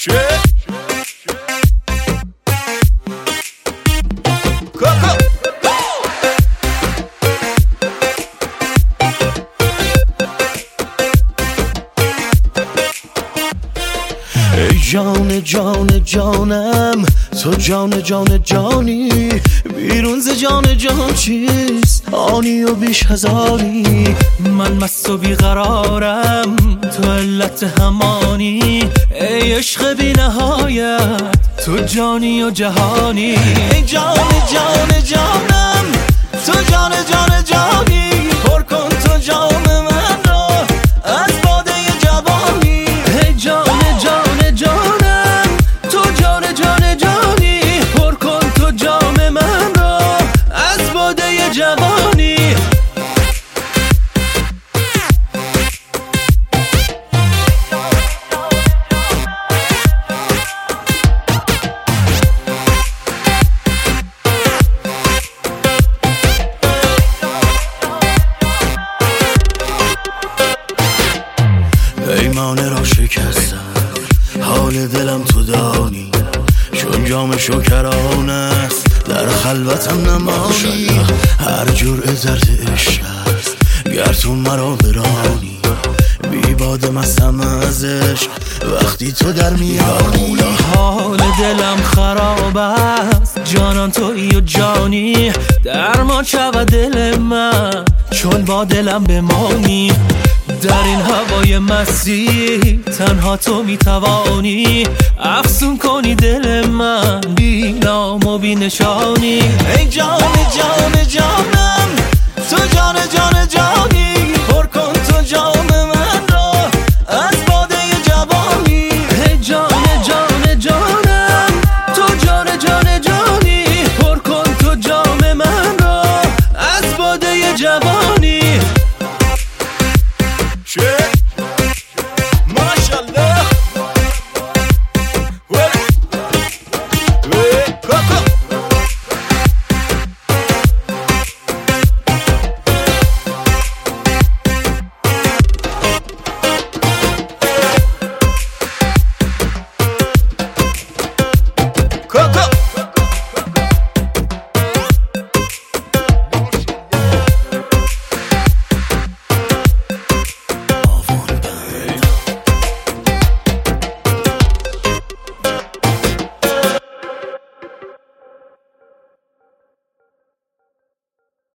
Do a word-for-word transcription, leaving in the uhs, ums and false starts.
ای جان جان جانم، تو جان جان جانی، بیرون ز جان جان چیست آنی و بیش هزاری. من مست و بیقرارم، تو علت همانی، ای عشق بی نهایت، تو جانی و جهانی. ای جان جان جانم، تو جان جان جانی، پر کن تو جام من را از باده جوانی. ای جان جان جانم، تو جان جان جانی، پر کن تو جام من را از باده جوانی. پیمانه را شکستم، حال دلم تو دانی، چون جام شکران است در خلوتم نمانی. هر جرعه زرد عشق است گر تو مرا برانی، بی باده مستم از عشق وقتی تو در میانی. حال دلم خراب است، جانان تویی و جانی، درمان شود دل من چون با دلم بمانی. در این هوای مستی تنها تو میتوانی افسون کنی دل من بی نام و بی نشانی. ای جان جان جانم، تو جان جان